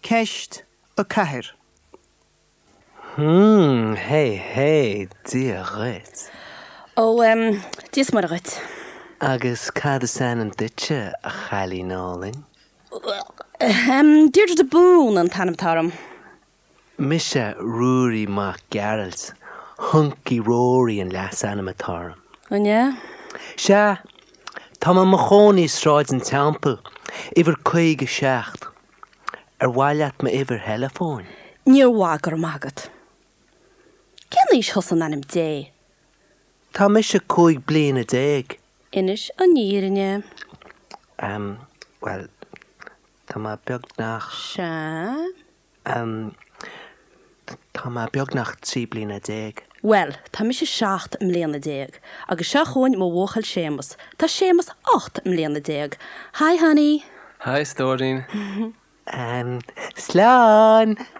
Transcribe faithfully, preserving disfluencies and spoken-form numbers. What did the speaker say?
ceist a cahir. Hmm, hey, hey, dia rit. Ó, um, díos mar agat. Agus cad a san an ditse a chalí nálin. Um, Deirdre de bún an tanam tarm. Misha Rory Mac Geralt, hunky Rory and las animatarum. Anja? Sha, Tama Mahoney strides in temple, iver quig a shacht. Er walat me iver telephone. Níor wagar magat. Ken is hosan anim dé. Ta misha quig blin a dag. Inis a nírinne. Um, well, Tama biognach. Sha? Um, Tama biognach tri blin a dag. Well, tá mis sé seacht am léana déag, agus se chuin má bhchail Seamus. Tá Seamus acht am léana déag. Hi, honey. Hi, Stortin. Um, Slán!